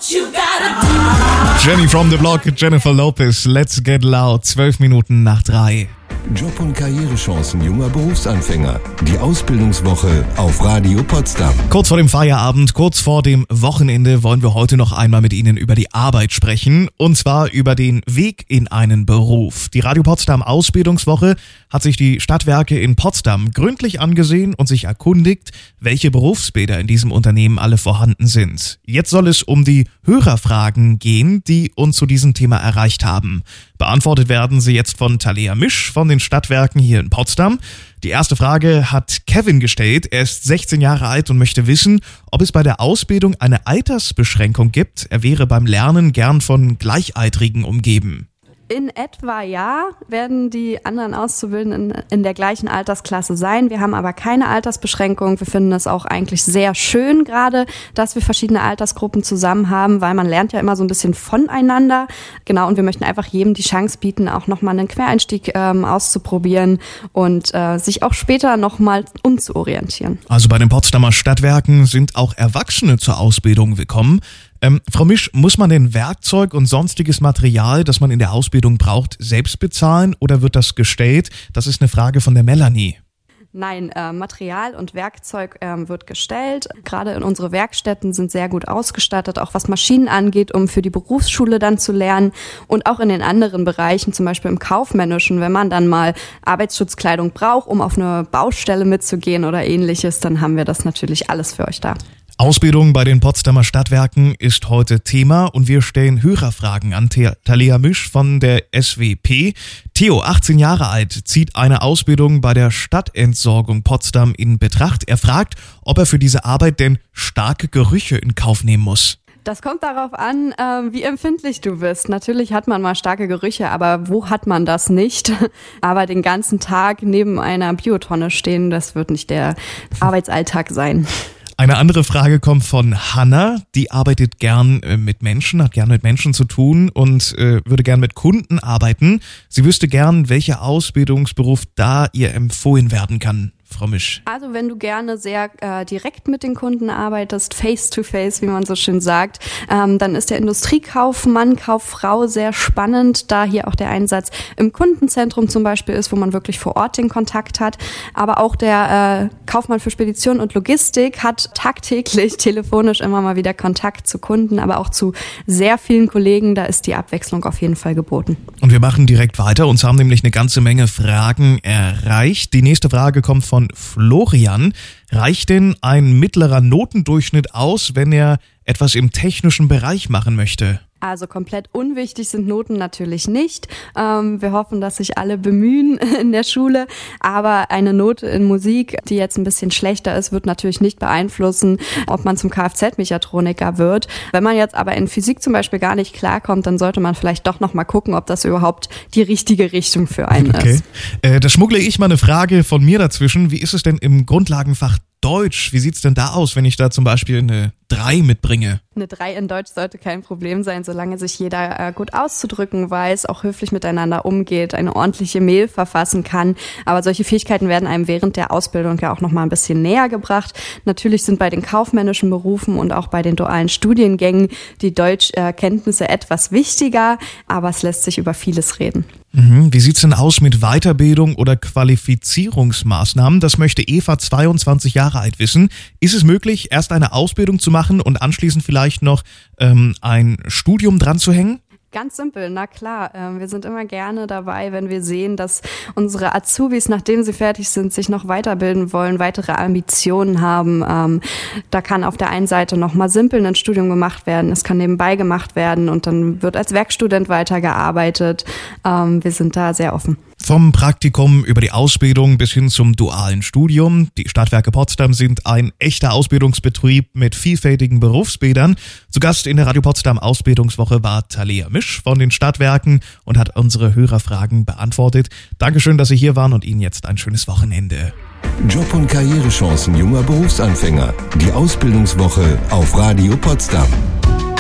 Jenny from the Block, Jennifer Lopez, Let's Get Loud, 12 Minuten nach 3. Job- und Karrierechancen junger Berufsanfänger. Die Ausbildungswoche auf Radio Potsdam. Kurz vor dem Feierabend, kurz vor dem Wochenende wollen wir heute noch einmal mit Ihnen über die Arbeit sprechen. Und zwar über den Weg in einen Beruf. Die Radio Potsdam Ausbildungswoche hat sich die Stadtwerke in Potsdam gründlich angesehen und sich erkundigt, welche Berufsbilder in diesem Unternehmen alle vorhanden sind. Jetzt soll es um die Hörerfragen gehen, die uns zu diesem Thema erreicht haben. Beantwortet werden sie jetzt von Thalia Misch von den Stadtwerken hier in Potsdam. Die erste Frage hat Kevin gestellt. Er ist 16 Jahre alt und möchte wissen, ob es bei der Ausbildung eine Altersbeschränkung gibt. Er wäre beim Lernen gern von Gleichaltrigen umgeben. In etwa ja, werden die anderen Auszubildenden in der gleichen Altersklasse sein. Wir haben aber keine Altersbeschränkung. Wir finden es auch eigentlich sehr schön gerade, dass wir verschiedene Altersgruppen zusammen haben, weil man lernt ja immer so ein bisschen voneinander. Genau, und wir möchten einfach jedem die Chance bieten, auch nochmal einen Quereinstieg auszuprobieren und sich auch später nochmal umzuorientieren. Also bei den Potsdamer Stadtwerken sind auch Erwachsene zur Ausbildung willkommen. Frau Misch, muss man denn Werkzeug und sonstiges Material, das man in der Ausbildung braucht, selbst bezahlen oder wird das gestellt? Das ist eine Frage von der Melanie. Nein, Material und Werkzeug wird gestellt. Gerade in unsere Werkstätten sind sehr gut ausgestattet, auch was Maschinen angeht, um für die Berufsschule dann zu lernen. Und auch in den anderen Bereichen, zum Beispiel im Kaufmännischen, wenn man dann mal Arbeitsschutzkleidung braucht, um auf eine Baustelle mitzugehen oder ähnliches, dann haben wir das natürlich alles für euch da. Ausbildung bei den Potsdamer Stadtwerken ist heute Thema und wir stellen Hörerfragen an Thalia Misch von der SWP. Theo, 18 Jahre alt, zieht eine Ausbildung bei der Stadtentsorgung Potsdam in Betracht. Er fragt, ob er für diese Arbeit denn starke Gerüche in Kauf nehmen muss. Das kommt darauf an, wie empfindlich du bist. Natürlich hat man mal starke Gerüche, aber wo hat man das nicht? Aber den ganzen Tag neben einer Biotonne stehen, das wird nicht der Arbeitsalltag sein. Eine andere Frage kommt von Hanna, die arbeitet gern mit Menschen, hat gern mit Menschen zu tun und würde gern mit Kunden arbeiten. Sie wüsste gern, welcher Ausbildungsberuf da ihr empfohlen werden kann. Frau Misch. Also wenn du gerne sehr direkt mit den Kunden arbeitest, face to face, wie man so schön sagt, dann ist der Industriekaufmann, Kauffrau sehr spannend, da hier auch der Einsatz im Kundenzentrum zum Beispiel ist, wo man wirklich vor Ort den Kontakt hat. Aber auch der Kaufmann für Spedition und Logistik hat tagtäglich telefonisch immer mal wieder Kontakt zu Kunden, aber auch zu sehr vielen Kollegen. Da ist die Abwechslung auf jeden Fall geboten. Und wir machen direkt weiter. Uns haben nämlich eine ganze Menge Fragen erreicht. Die nächste Frage kommt von Florian. Reicht denn ein mittlerer Notendurchschnitt aus, wenn er etwas im technischen Bereich machen möchte? Also komplett unwichtig sind Noten natürlich nicht. Wir hoffen, dass sich alle bemühen in der Schule. Aber eine Note in Musik, die jetzt ein bisschen schlechter ist, wird natürlich nicht beeinflussen, ob man zum Kfz-Mechatroniker wird. Wenn man jetzt aber in Physik zum Beispiel gar nicht klarkommt, dann sollte man vielleicht doch noch mal gucken, ob das überhaupt die richtige Richtung für einen ist. Da schmuggle ich mal eine Frage von mir dazwischen. Wie ist es denn im Grundlagenfach Deutsch? Wie sieht's denn da aus, wenn ich da zum Beispiel eine 3 mitbringe? Eine 3 in Deutsch sollte kein Problem sein, solange sich jeder gut auszudrücken weiß, auch höflich miteinander umgeht, eine ordentliche Mail verfassen kann. Aber solche Fähigkeiten werden einem während der Ausbildung ja auch noch mal ein bisschen näher gebracht. Natürlich sind bei den kaufmännischen Berufen und auch bei den dualen Studiengängen die Deutschkenntnisse etwas wichtiger, aber es lässt sich über vieles reden. Wie sieht's denn aus mit Weiterbildung oder Qualifizierungsmaßnahmen? Das möchte Eva, 22 Jahre alt, wissen. Ist es möglich, erst eine Ausbildung zu machen und anschließend vielleicht noch ein Studium dran zu hängen? Ganz simpel, na klar. Wir sind immer gerne dabei, wenn wir sehen, dass unsere Azubis, nachdem sie fertig sind, sich noch weiterbilden wollen, weitere Ambitionen haben. Da kann auf der einen Seite nochmal simpel ein Studium gemacht werden, es kann nebenbei gemacht werden und dann wird als Werkstudent weitergearbeitet. Wir sind da sehr offen. Vom Praktikum über die Ausbildung bis hin zum dualen Studium. Die Stadtwerke Potsdam sind ein echter Ausbildungsbetrieb mit vielfältigen Berufsbildern. Zu Gast in der Radio Potsdam Ausbildungswoche war Thalia Misch von den Stadtwerken und hat unsere Hörerfragen beantwortet. Dankeschön, dass Sie hier waren und Ihnen jetzt ein schönes Wochenende. Job- und Karrierechancen junger Berufsanfänger. Die Ausbildungswoche auf Radio Potsdam.